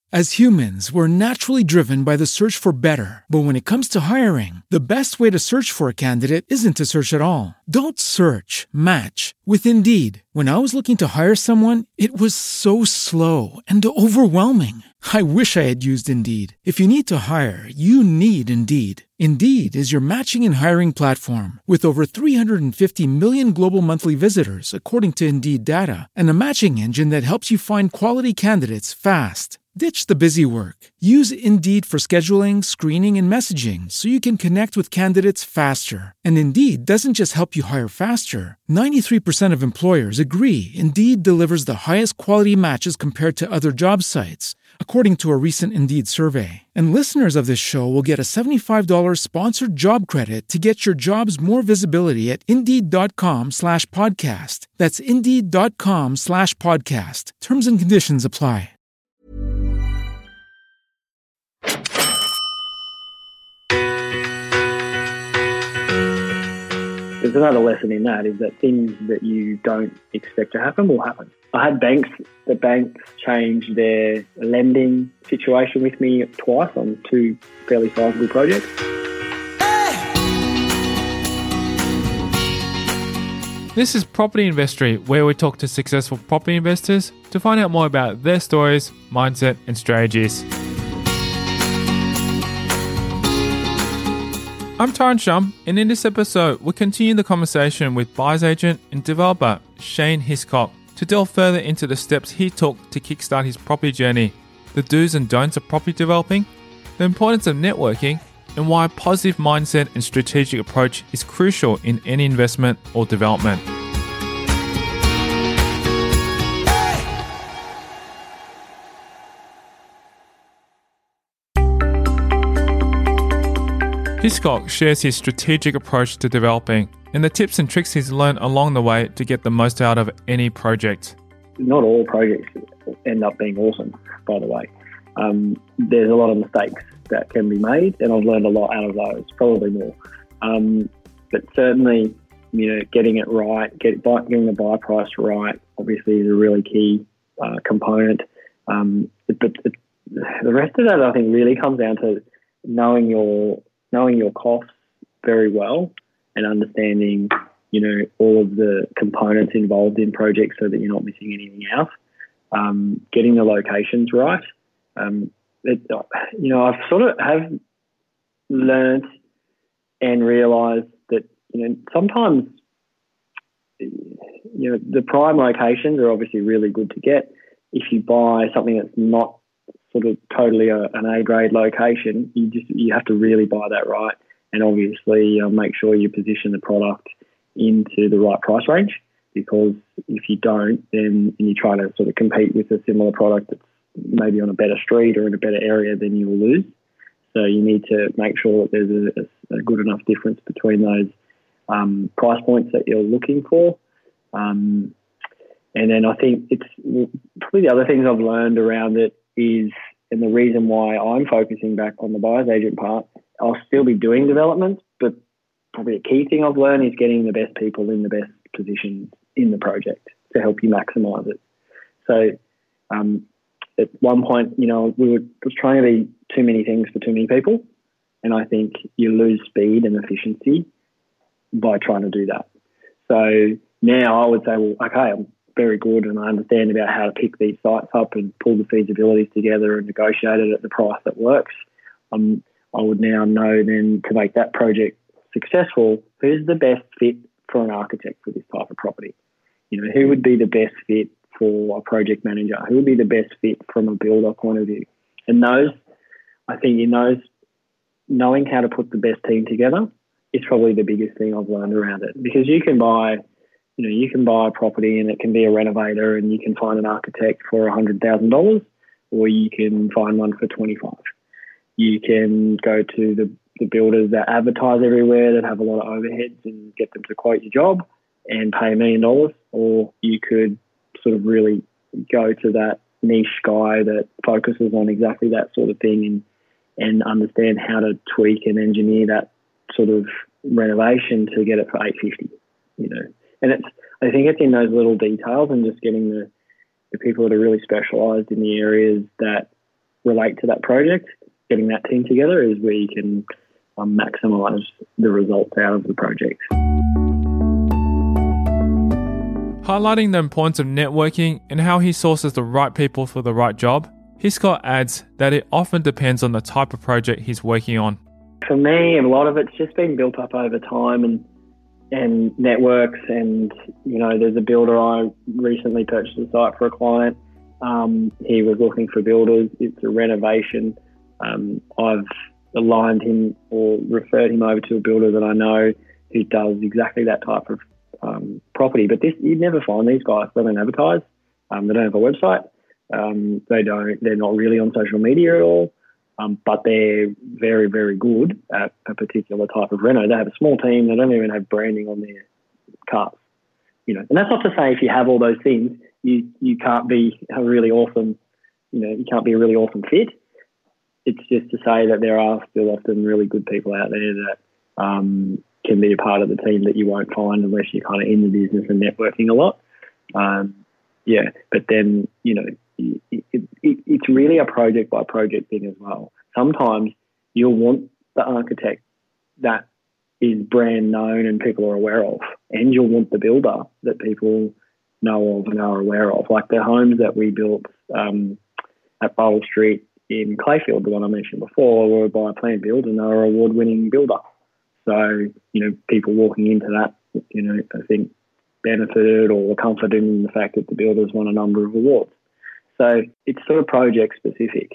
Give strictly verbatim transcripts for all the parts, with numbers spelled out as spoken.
As humans, we're naturally driven by the search for better. But when it comes to hiring, the best way to search for a candidate isn't to search at all. Don't search, match with Indeed. When I was looking to hire someone, it was so slow and overwhelming. I wish I had used Indeed. If you need to hire, you need Indeed. Indeed is your matching and hiring platform with over three hundred fifty million global monthly visitors, according to Indeed data, and a matching engine that helps you find quality candidates fast. Ditch the busy work. Use Indeed for scheduling, screening, and messaging so you can connect with candidates faster. And Indeed doesn't just help you hire faster. ninety-three percent of employers agree Indeed delivers the highest quality matches compared to other job sites, according to a recent Indeed survey. And listeners of this show will get a seventy-five dollars sponsored job credit to get your jobs more visibility at Indeed.com slash podcast. That's Indeed.com slash podcast. Terms and conditions apply. There's another lesson in that, is that things that you don't expect to happen will happen. I had banks, the banks changed their lending situation with me twice on two fairly sizable projects. This is Property Investory, where we talk to successful property investors to find out more about their stories, mindset, and strategies. I'm Tyron Shum, and in this episode, we continue the conversation with buyer's agent and developer Shane Hiscock to delve further into the steps he took to kickstart his property journey, the do's and don'ts of property developing, the importance of networking, and why a positive mindset and strategic approach is crucial in any investment or development. Hiscock shares his strategic approach to developing and the tips and tricks he's learned along the way to get the most out of any project. Not all projects end up being awesome, by the way. Um, there's a lot of mistakes that can be made, and I've learned a lot out of those, probably more. Um, but certainly, you know, getting it right, get, getting the buy price right, obviously is a really key uh, component. Um, but it, the rest of that, I think, really comes down to knowing your knowing your costs very well and understanding, you know, all of the components involved in projects so that you're not missing anything out. Um, getting the locations right. Um, it, you know, I've sort of have learnt and realised that, you know, sometimes, you know, the prime locations are obviously really good to get. If you buy something that's not sort of totally a, an A-grade location, you just you have to really buy that right, and obviously uh, make sure you position the product into the right price range, because if you don't, then and you try to sort of compete with a similar product that's maybe on a better street or in a better area, then you'll lose. So you need to make sure that there's a, a good enough difference between those um, price points that you're looking for. Um, and then I think it's probably the other things I've learned around it is, and the reason why I'm focusing back on the buyer's agent part, I'll still be doing development, but probably a key thing I've learned is getting the best people in the best positions in the project to help you maximise it. So um, at one point, you know, we were just trying to be too many things for too many people, and I think you lose speed and efficiency by trying to do that. So now I would say, well, okay, I'm very good and I understand about how to pick these sites up and pull the feasibilities together and negotiate it at the price that works. Um, I would now know then, to make that project successful, who's the best fit for an architect for this type of property? You know, who would be the best fit for a project manager? Who would be the best fit from a builder point of view? And those, I think in those, knowing how to put the best team together is probably the biggest thing I've learned around it, because you can buy You know, you can buy a property and it can be a renovator and you can find an architect for one hundred thousand dollars, or you can find one for twenty-five thousand dollars. You can go to the, the builders that advertise everywhere that have a lot of overheads and get them to quote your job and pay a million dollars, or you could sort of really go to that niche guy that focuses on exactly that sort of thing and, and understand how to tweak and engineer that sort of renovation to get it for eight hundred fifty dollars, you know. And it's, I think it's in those little details and just getting the, the people that are really specialised in the areas that relate to that project, getting that team together is where you can um, maximise the results out of the project. Highlighting the importance of networking and how he sources the right people for the right job, Hiscott adds that it often depends on the type of project he's working on. For me, a lot of it's just been built up over time and and networks. And, you know, there's a builder I recently purchased a site for a client. Um, he was looking for builders. It's a renovation. Um, I've aligned him or referred him over to a builder that I know who does exactly that type of um, property. But this, you'd never find these guys. They don't advertise. Um, they don't have a website. Um, they don't. They're not really on social media at all. Um, but they're very, very good at a particular type of reno. They have a small team. They don't even have branding on their cars. You know, and that's not to say if you have all those things, you you can't be a really awesome. You know, you can't be a really awesome fit. It's just to say that there are still often really good people out there that um, can be a part of the team that you won't find unless you're kind of in the business and networking a lot. Um, yeah, but then you know. It, it, it, it's really a project by project thing as well. Sometimes you'll want the architect that is brand known and people are aware of, and you'll want the builder that people know of and are aware of. Like the homes that we built um, at Bowl Street in Clayfield, the one I mentioned before, were by Plan Build, and they were an award-winning builder. So, you know, people walking into that, you know, I think benefited or were comforted in the fact that the builders won a number of awards. So it's sort of project specific.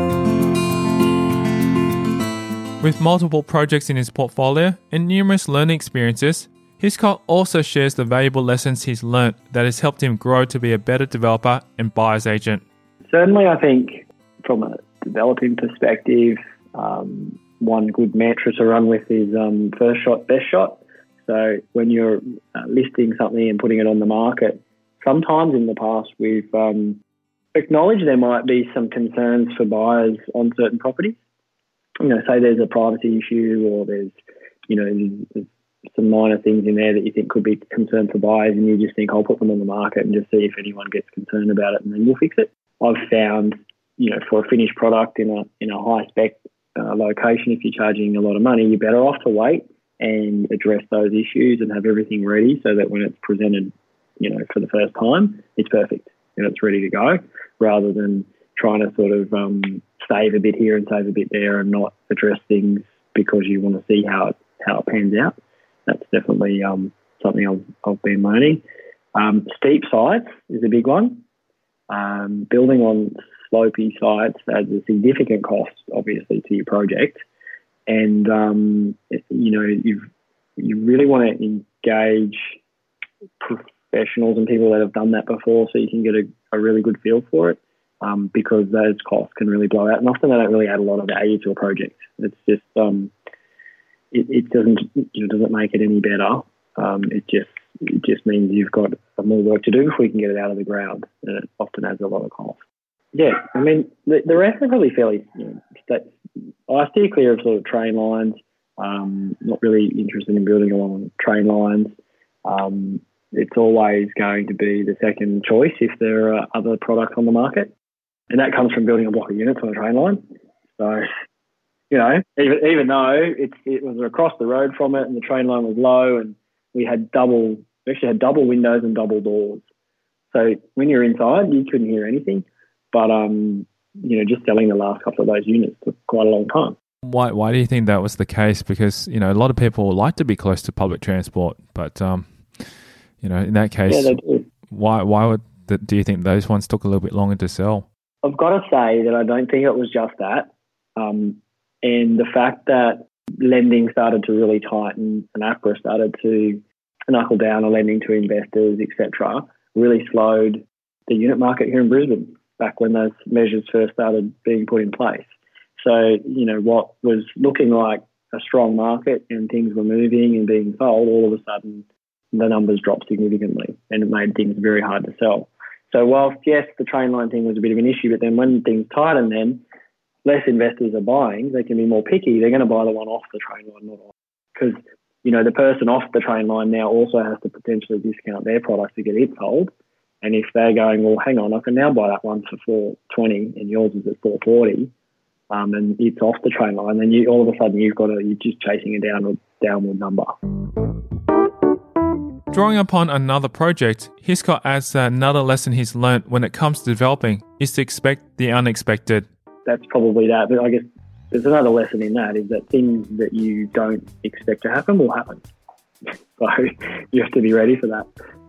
With multiple projects in his portfolio and numerous learning experiences, Hiscott also shares the valuable lessons he's learnt that has helped him grow to be a better developer and buyer's agent. Certainly, I think from a developing perspective, um, one good mantra to run with is um, first shot, best shot. So when you're uh, listing something and putting it on the market, sometimes in the past we've um, acknowledge there might be some concerns for buyers on certain properties. You know, say there's a privacy issue or there's, you know, there's some minor things in there that you think could be concern for buyers, and you just think, I'll put them on the market and just see if anyone gets concerned about it and then we'll fix it. I've found, you know, for a finished product in a in a high spec uh, location, if you're charging a lot of money, you're better off to wait and address those issues and have everything ready so that when it's presented, you know, for the first time, it's perfect and it's ready to go, rather than trying to sort of um, save a bit here and save a bit there and not address things because you want to see how it, how it pans out. That's definitely um, something I've, I've been learning. Um, steep sites is a big one. Um, building on slopey sites adds a significant cost, obviously, to your project. And, um, you know, you you really want to engage professionals and people that have done that before so you can get a, a really good feel for it, um, because those costs can really blow out. And often they don't really add a lot of value to a project. It's just, um, it, it doesn't, you know, doesn't make it any better. Um, it just it just means you've got more work to do before you can get it out of the ground, and it often adds a lot of cost. Yeah, I mean, the, the rest are probably fairly, you know, that, I steer clear of sort of train lines. Um, not really interested in building along train lines. Um, it's always going to be the second choice if there are other products on the market. And that comes from building a block of units on a train line. So, you know, even even though it's, it was across the road from it and the train line was low and we had double, we actually had double windows and double doors. So when you're inside, you couldn't hear anything. But, um, you know, just selling the last couple of those units took quite a long time. Why Why do you think that was the case? Because, you know, a lot of people like to be close to public transport, but, um, you know, in that case, yeah, they do. why why would the, do you think those ones took a little bit longer to sell? I've got to say that I don't think it was just that. Um, and the fact that lending started to really tighten and APRA started to knuckle down on lending to investors, et cetera, really slowed the unit market here in Brisbane back when those measures first started being put in place. So, you know, what was looking like a strong market and things were moving and being sold, all of a sudden the numbers dropped significantly and it made things very hard to sell. So whilst, yes, the train line thing was a bit of an issue, but then when things tighten, then less investors are buying, they can be more picky. They're going to buy the one off the train line, not on. Because, you know, the person off the train line now also has to potentially discount their product to get it sold. And if they're going, well, hang on, I can now buy that one for four twenty and yours is at four forty, um, and it's off the train line, then you all of a sudden you've got to, you're just chasing a downward downward number. Drawing upon another project, Hiscock adds that another lesson he's learnt when it comes to developing is to expect the unexpected. That's probably that. But I guess there's another lesson in that, is that things that you don't expect to happen will happen. So you have to be ready for that.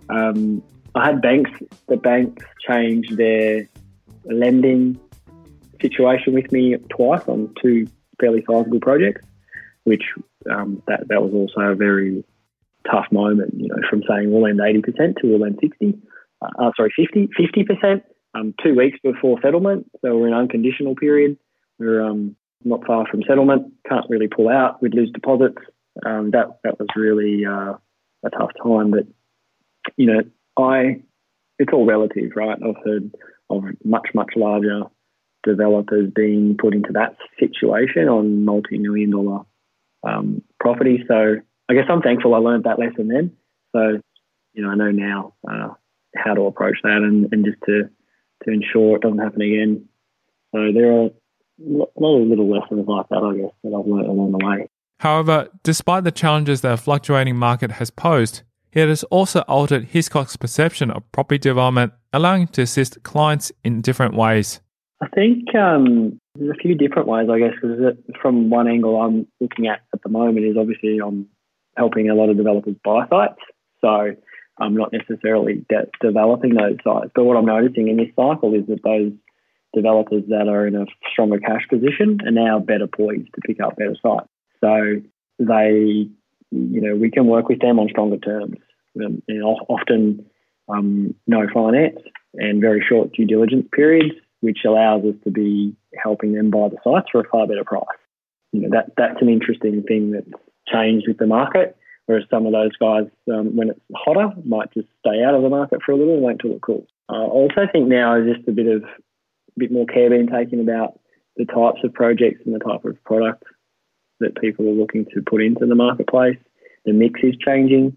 Um, I had banks, the banks changed their lending situation with me twice on two fairly sizable projects, which um, that, that was also a very tough moment, you know, from saying we'll lend eighty percent to we'll lend sixty, uh, sorry, fifty, fifty percent, um, two weeks before settlement. So we're in an unconditional period. We're um, not far from settlement, can't really pull out, we'd lose deposits. Um, that, that was really uh, a tough time. But, you know, I, it's all relative, right? I've heard of much, much larger developers being put into that situation on multi-million dollar um, property. So I guess I'm thankful I learned that lesson then. So, you know, I know now uh, how to approach that and, and just to, to ensure it doesn't happen again. So there are a lot of little lessons like that, I guess, that I've learned along the way. However, despite the challenges that a fluctuating market has posed, it has also altered Hiscock's perception of property development, allowing him to assist clients in different ways. I think um, there's a few different ways, I guess, because from one angle I'm looking at at the moment is obviously I'm helping a lot of developers buy sites. So I'm not necessarily de- developing those sites. But what I'm noticing in this cycle is that those developers that are in a stronger cash position are now better poised to pick up better sites. So they, you know, we can work with them on stronger terms. Um, and often um, no finance and very short due diligence periods, which allows us to be helping them buy the sites for a far better price. You know, that that's an interesting thing that's changed with the market, whereas some of those guys, um, when it's hotter, might just stay out of the market for a little and wait till it cools. I also think now is just a bit of a bit more care being taken about the types of projects and the type of product that people are looking to put into the marketplace. The mix is changing,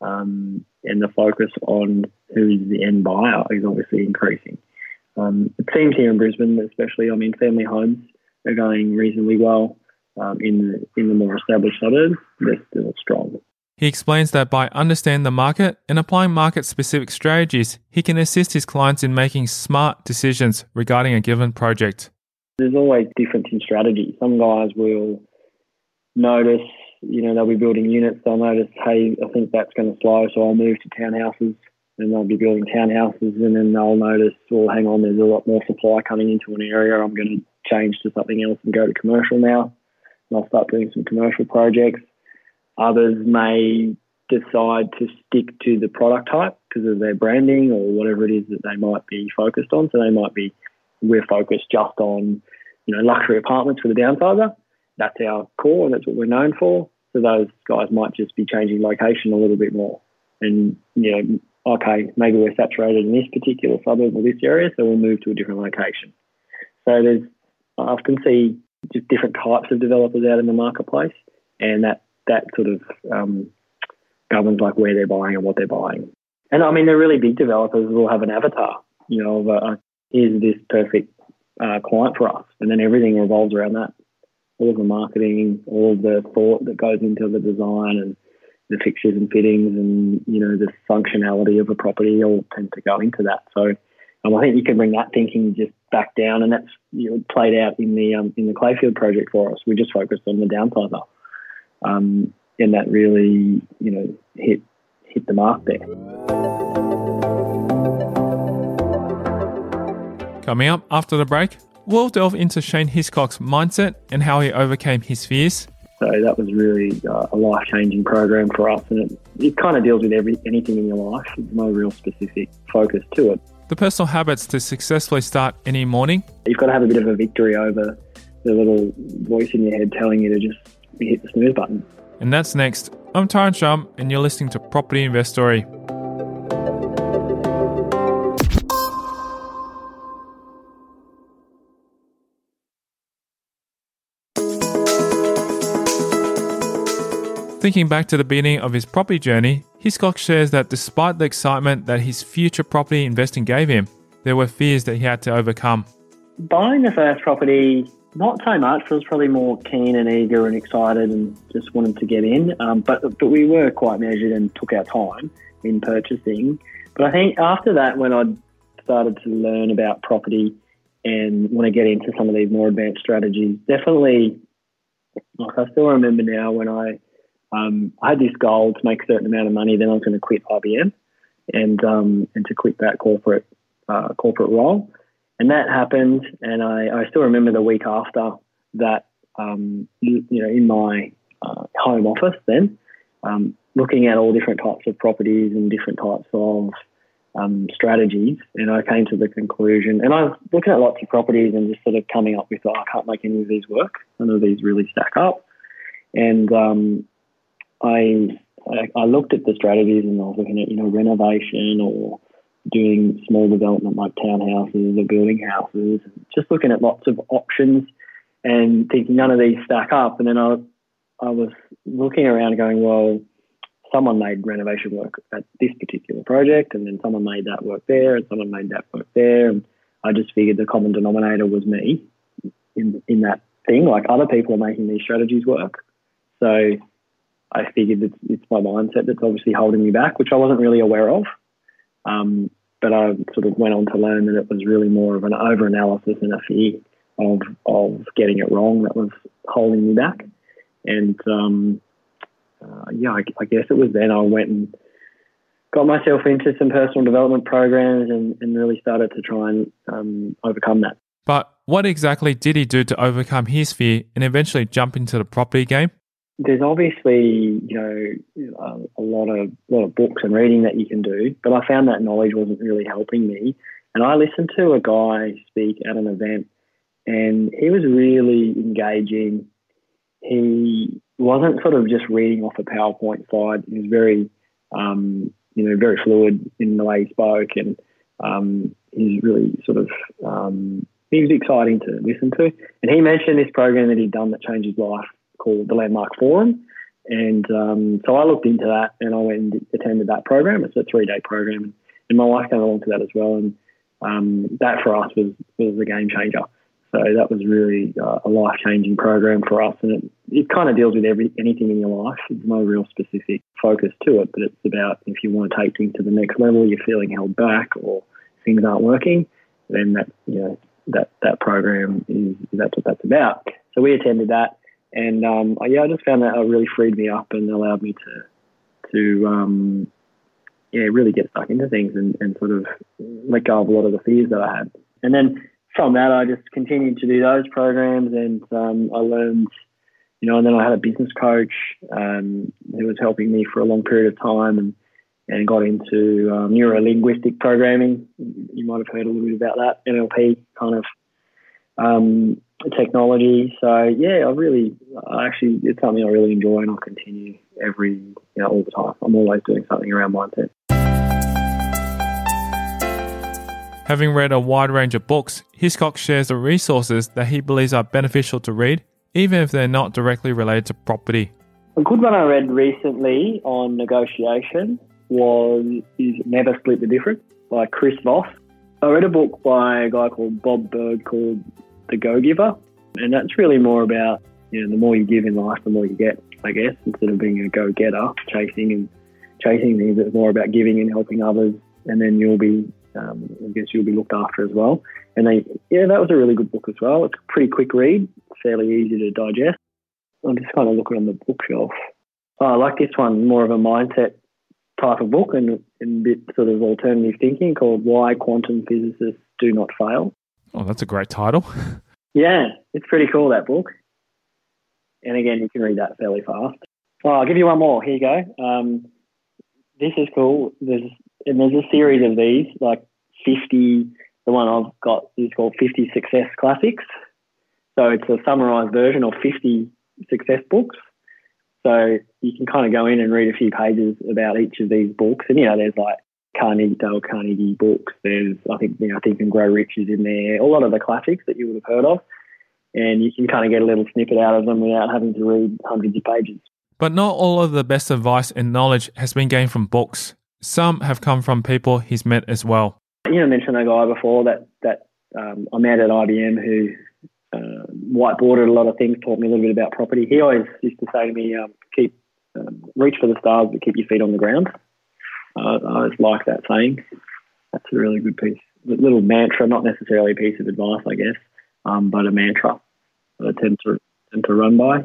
um, and the focus on who is the end buyer is obviously increasing. Um, it seems here in Brisbane, especially, I mean, family homes are going reasonably well. Um, in the in the more established suburbs, they're still strong. He explains that by understanding the market and applying market-specific strategies, he can assist his clients in making smart decisions regarding a given project. There's always difference in strategy. Some guys will notice, you know, they'll be building units, they'll notice, hey, I think that's going to slow, so I'll move to townhouses, and they'll be building townhouses, and then they'll notice, well, hang on, there's a lot more supply coming into an area, I'm going to change to something else and go to commercial now. And I'll start doing some commercial projects. Others may decide to stick to the product type because of their branding or whatever it is that they might be focused on. So they might be, we're focused just on, you know, luxury apartments for the downsizer. That's our core and that's what we're known for. So those guys might just be changing location a little bit more. And, you know, okay, maybe we're saturated in this particular suburb or this area, so we'll move to a different location. So there's, I often see just different types of developers out in the marketplace, and that, that sort of um, governs like where they're buying and what they're buying. And I mean, the really big developers will have an avatar, you know, of a, here's this perfect uh, client for us, and then everything revolves around that. All of the marketing, all of the thought that goes into the design and the fixtures and fittings and, you know, the functionality of a property all tend to go into that. So um, I think you can bring that thinking just back down, and that's, you know, played out in the um, in the Clayfield project for us. We just focused on the downsizer, um, and that really, you know, hit hit the mark there. Coming up after the break, we'll delve into Shane Hiscock's mindset and how he overcame his fears. So that was really uh, a life-changing program for us, and it, it kind of deals with every anything in your life. There's no real specific focus to it. The personal habits to successfully start any morning. You've got to have a bit of a victory over the little voice in your head telling you to just hit the snooze button. And that's next. I'm Tyron Shum, and you're listening to Property Investory. Thinking back to the beginning of his property journey, Hiscock shares that despite the excitement that his future property investing gave him, there were fears that he had to overcome. Buying the first property, not so much. I was probably more keen and eager and excited and just wanted to get in. Um, but but we were quite measured and took our time in purchasing. But I think after that, when I started to learn about property and want to get into some of these more advanced strategies, definitely, like I still remember now when I um, I had this goal to make a certain amount of money, then I was going to quit I B M and um, and to quit that corporate uh, corporate role. And that happened, and I, I still remember the week after that, um, you, you know, in my uh, home office then, um, looking at all different types of properties and different types of um, strategies, and I came to the conclusion, and I was looking at lots of properties and just sort of coming up with, oh, I can't make any of these work. None of these really stack up. And um, I, I I looked at the strategies and I was looking at, you know, renovation or doing small development like townhouses or building houses, just looking at lots of options and thinking none of these stack up. And then I, I was looking around going, well, someone made renovation work at this particular project, and then someone made that work there, and someone made that work there. And I just figured the common denominator was me in in that thing. Like, other people are making these strategies work. So I figured it's, it's my mindset that's obviously holding me back, which I wasn't really aware of. Um, but I sort of went on to learn that it was really more of an over-analysis and a fear of of getting it wrong that was holding me back. And, um, uh, yeah, I, I guess it was then I went and got myself into some personal development programs and, and really started to try and um, overcome that. But what exactly did he do to overcome his fear and eventually jump into the property game? There's obviously, you know, a, a lot of a lot of books and reading that you can do, but I found that knowledge wasn't really helping me. And I listened to a guy speak at an event, and he was really engaging. He wasn't sort of just reading off a PowerPoint slide. He was very, um, you know, very fluid in the way he spoke, and um, he's really sort of um, he was exciting to listen to. And he mentioned this program that he'd done that changed his life, called the Landmark Forum. And um, so I looked into that and I went and attended that program. It's a three-day program. And my wife came along to that as well. And um, that for us was, was a game changer. So that was really uh, a life-changing program for us. And it, it kind of deals with every anything in your life. There's no real specific focus to it, but it's about if you want to take things to the next level, you're feeling held back or things aren't working, then that, you know, that, that program is, that's what that's about. So we attended that. And um, yeah, I just found that it really freed me up and allowed me to, to um, yeah, really get stuck into things and, and sort of let go of a lot of the fears that I had. And then from that, I just continued to do those programs, and um, I learned, you know, and then I had a business coach um, who was helping me for a long period of time, and, and got into um, neuro-linguistic programming. You might have heard a little bit about that, N L P kind of um technology. So yeah, I really, I actually, it's something I really enjoy, and I'll continue every, you know, all the time. I'm always doing something around mindset. Having read a wide range of books, Hiscock shares the resources that he believes are beneficial to read, even if they're not directly related to property. A good one I read recently on negotiation was is Never Split the Difference by Chris Voss. I read a book by a guy called Bob Berg called The Go-Giver, and that's really more about, you know, the more you give in life, the more you get, I guess, instead of being a go-getter, chasing and chasing things. It's more about giving and helping others, and then you'll be, um, I guess you'll be looked after as well. And they, yeah, that was a really good book as well. It's a pretty quick read, fairly easy to digest. I'm just kind of looking on the bookshelf. Oh, I like this one, more of a mindset type of book and, and a bit sort of alternative thinking, called Why Quantum Physicists Do Not Fail. Oh, that's a great title. Yeah, it's pretty cool, that book. And again, you can read that fairly fast. Oh, I'll give you one more. Here you go. Um, this is cool. There's and there's a series of these, like fifty. The one I've got is called fifty Success Classics. So it's a summarised version of fifty success books. So you can kind of go in and read a few pages about each of these books. And, you know, there's like Carnegie, Dale Carnegie books. There's, I think, you know, Think and Grow Rich is in there. A lot of the classics that you would have heard of. And you can kind of get a little snippet out of them without having to read hundreds of pages. But not all of the best advice and knowledge has been gained from books. Some have come from people he's met as well. You know, I mentioned a guy before that that um, I met at I B M who uh, whiteboarded a lot of things, taught me a little bit about property. He always used to say to me, um, "Keep um, reach for the stars, but keep your feet on the ground." Uh, I always like that saying. That's a really good piece, a little mantra, not necessarily a piece of advice, I guess, um, but a mantra that I tend to tend to run by.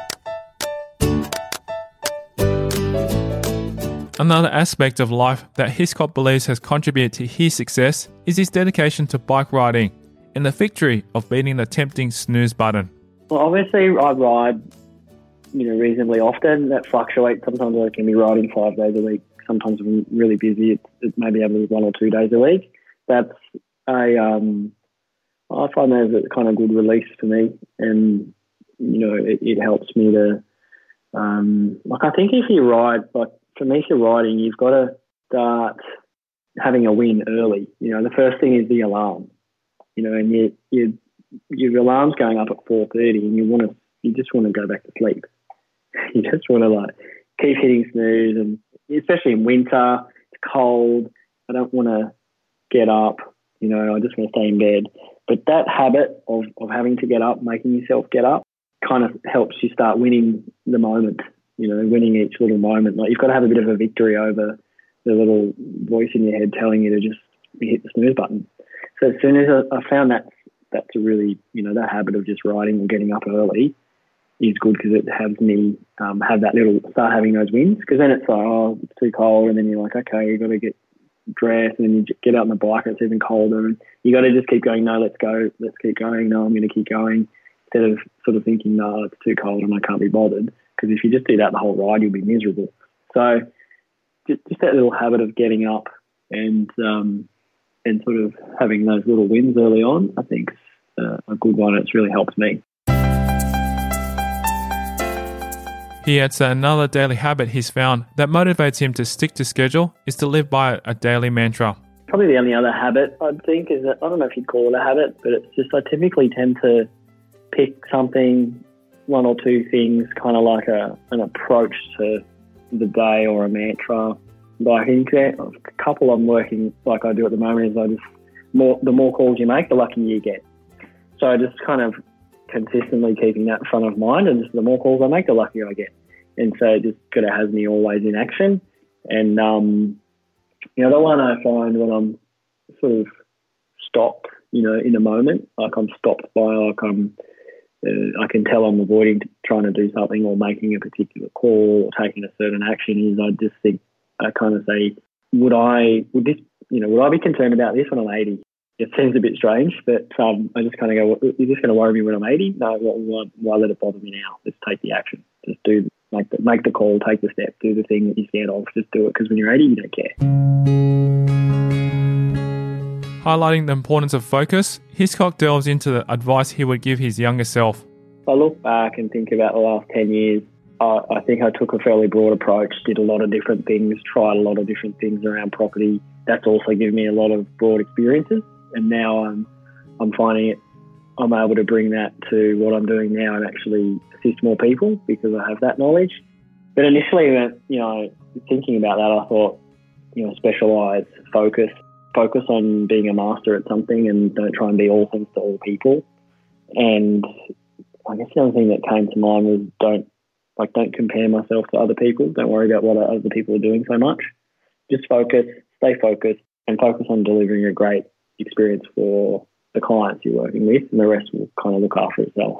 Another aspect of life that Hiscock believes has contributed to his success is his dedication to bike riding and the victory of beating the tempting snooze button. Well, obviously, I ride, you know, reasonably often. That fluctuates. Sometimes I can be riding five days a week. Sometimes I'm really busy. It's, it may be able to one or two days a week. That's a, um, I find that as a kind of good release for me, and you know, it, it helps me to, um, like I think if you ride, like for me, if you're riding, you've got to start having a win early. You know, the first thing is the alarm. You know, and you, you, your alarm's going up at four thirty, and you want to, you just want to go back to sleep. You just want to like keep hitting snooze, and especially in winter, it's cold. I don't want to get up. You know, I just want to stay in bed. But that habit of, of having to get up, making yourself get up, kind of helps you start winning the moment. You know, winning each little moment. Like you've got to have a bit of a victory over the little voice in your head telling you to just hit the snooze button. So as soon as I, I found that that's a really, you know, that habit of just riding or getting up early is good because it has me um, have that little, start having those wins. Because then it's like, oh, it's too cold. And then you're like, okay, you've got to get dressed. And then you get out on the bike and it's even colder. And you got to just keep going, no, let's go, let's keep going. No, I'm going to keep going. Instead of sort of thinking, no, it's too cold and I can't be bothered. Because if you just do that the whole ride, you'll be miserable. So just, just that little habit of getting up and um, and sort of having those little wins early on, I think is uh, a good one. It's really helped me. He adds that another daily habit he's found that motivates him to stick to schedule is to live by a daily mantra. Probably the only other habit I'd think is that, I don't know if you'd call it a habit, but it's just I typically tend to pick something, one or two things, kind of like a an approach to the day or a mantra. Like a couple I'm working like I do at the moment is I just more the more calls you make, the luckier you get. So I just kind of consistently keeping that in front of mind, and just the more calls I make, the luckier I get. And so it just kind of has me always in action. And um, you know, the one I find when I'm sort of stopped, you know, in a moment, like I'm stopped by like I'm. Uh, I can tell I'm avoiding trying to do something or making a particular call or taking a certain action is I just think, I kind of say, would I, would this, you know, would I be concerned about this when I'm eighty? It seems a bit strange, but um, I just kind of go, is this going to worry me when I'm eighty? No, why, why let it bother me now? Let's take the action. Just do, make the, make the call, take the step, do the thing that you're scared of. Just do it, because when you're eighty, you don't care. Highlighting the importance of focus, Hiscock delves into the advice he would give his younger self. I look back and think about the last ten years. I, I think I took a fairly broad approach, did a lot of different things, tried a lot of different things around property. That's also given me a lot of broad experiences. And now I'm, I'm finding it, I'm able to bring that to what I'm doing now and actually assist more people because I have that knowledge. But initially, you know, thinking about that, I thought, you know, specialise, focus. Focus on being a master at something and don't try and be all things to all people. And I guess the other thing that came to mind was don't like don't compare myself to other people. Don't worry about what other people are doing so much. Just focus, stay focused, and focus on delivering a great experience for the clients you're working with, and the rest will kind of look after itself.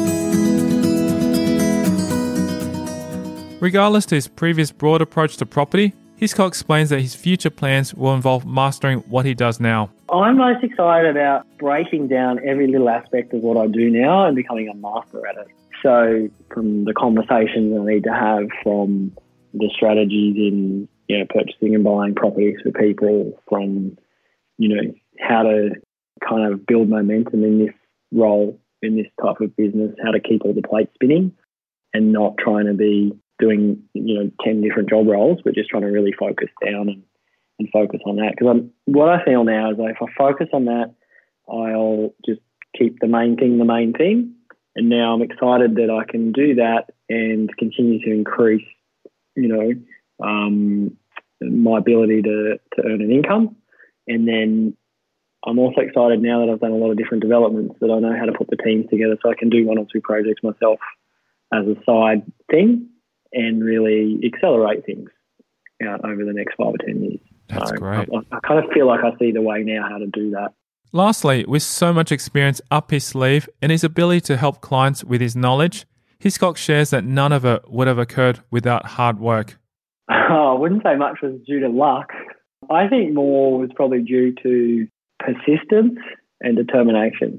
Regardless to his previous broad approach to property, Hiscock explains that his future plans will involve mastering what he does now. I'm most excited about breaking down every little aspect of what I do now and becoming a master at it. So from the conversations I need to have, from the strategies in, you know, purchasing and buying properties for people, from, you know, how to kind of build momentum in this role, in this type of business, how to keep all the plates spinning and not trying to be doing, you know, ten different job roles, but just trying to really focus down and, and focus on that. Because I'm, what I feel now is that if I focus on that, I'll just keep the main thing the main thing, And now I'm excited that I can do that and continue to increase, you know, um, my ability to, to earn an income. And then I'm also excited now that I've done a lot of different developments that I know how to put the teams together so I can do one or two projects myself as a side thing and really accelerate things out over the next five or ten years. That's so great. I, I kind of feel like I see the way now how to do that. Lastly, with so much experience up his sleeve and his ability to help clients with his knowledge, Hiscock shares that none of it would have occurred without hard work. Oh, I wouldn't say much was due to luck. I think more was probably due to persistence and determination.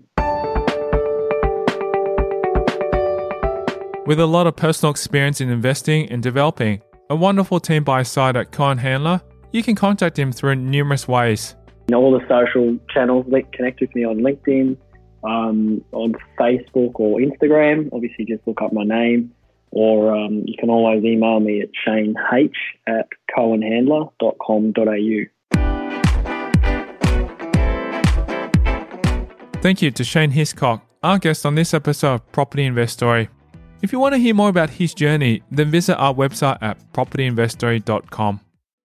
With a lot of personal experience in investing and developing a wonderful team by his side at Cohen Handler, you can contact him through numerous ways. In all the social channels, connect with me on LinkedIn, um, on Facebook or Instagram. Obviously, just look up my name, or um, you can always email me at shane h at cohen handler dot com dot a u. Thank you to Shane Hiscock, our guest on this episode of Property Investory. If you want to hear more about his journey, then visit our website at property investory dot com.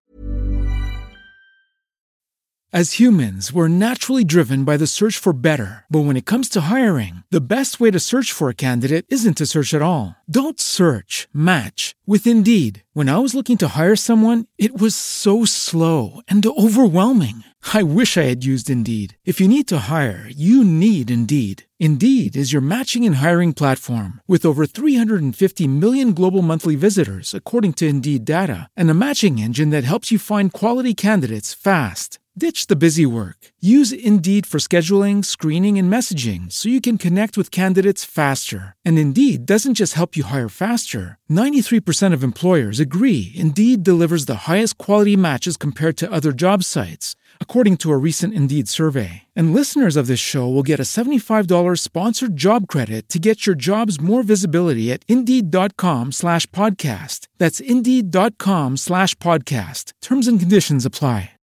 As humans, we're naturally driven by the search for better. But when it comes to hiring, the best way to search for a candidate isn't to search at all. Don't search, match with Indeed. When I was looking to hire someone, it was so slow and overwhelming. I wish I had used Indeed. If you need to hire, you need Indeed. Indeed is your matching and hiring platform with over three hundred fifty million global monthly visitors, according to Indeed data, and a matching engine that helps you find quality candidates fast. Ditch the busy work. Use Indeed for scheduling, screening, and messaging so you can connect with candidates faster. And Indeed doesn't just help you hire faster. ninety-three percent of employers agree Indeed delivers the highest quality matches compared to other job sites, according to a recent Indeed survey. And listeners of this show will get a seventy-five dollars sponsored job credit to get your jobs more visibility at Indeed.com slash podcast. That's Indeed.com slash podcast. Terms and conditions apply.